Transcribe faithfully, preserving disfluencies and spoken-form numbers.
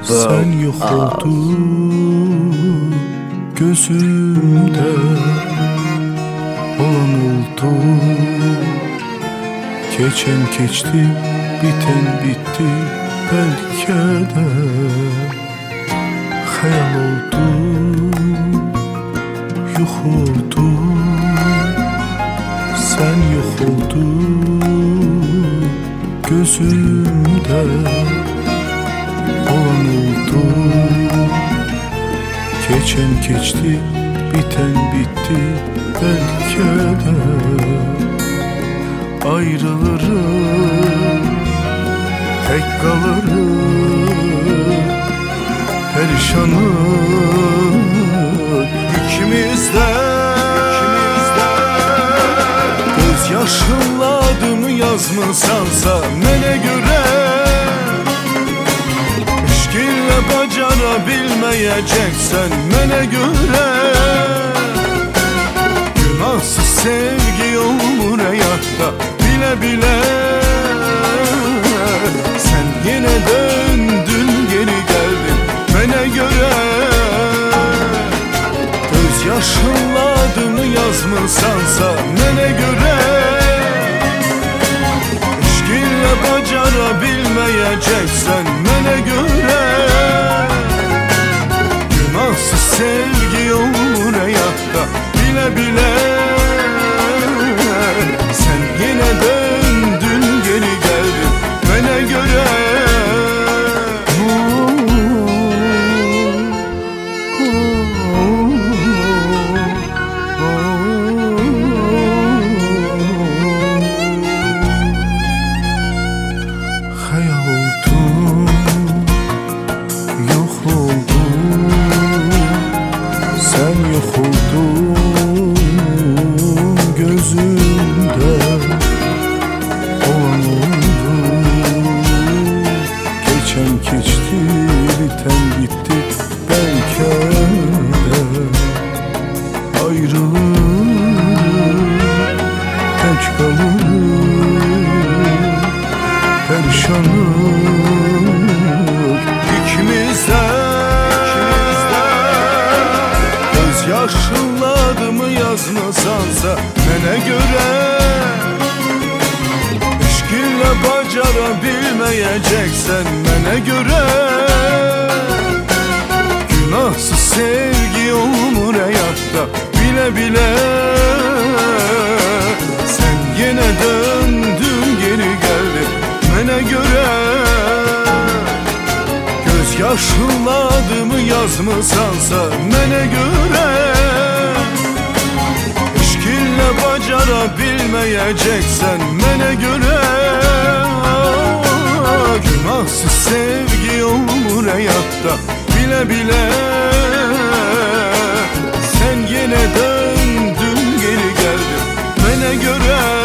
Sen yok oldun gözümde, olan oldu. Geçen geçti, biten bitti, belki de hayal oldu, yok oldu. Sen yok oldun gözümde, olan oldu. Geçen geçti, biten bitti, belki de ayrılırım, tek kalırım, perişanım ikimiz de. Göz yaşınla adımı yazmısansa mene göre, eşkinle bacarabilmeyeceksen mene göre. Günahsız sevgi olur hayatta bile bile. Sen yine döndün geri geldin mene göre. Göz yaşınla adımı yazmısansa mene göre, eşkinle bacarabilmeyeceksen mene göre. Günahsız sevgi olur hayatta bile bile. Sen yine döndün geri geldin mene göre. Hayal oldun, yok oldun. Sen yok oldun gözümde, olan oldu. Geçen geçti, biten bitti, belki de ayrılırım, tek kalırım, perişanım ikimiz de. Göz yaşınla adımı yazmasansa mene göre, eşkinle bacarabilmeyeceksen mene göre. Günahsız sevgi olur hayatta bile bile. Sen yine döndün geri geldin mene göre. Göz yaşınla adımı yazmısansa mene göre, eşkinle bacarabilmeyeceksen mene göre. Günahsız sevgi olur hayatta bile bile. Sen yine döndün geri geldin mene göre.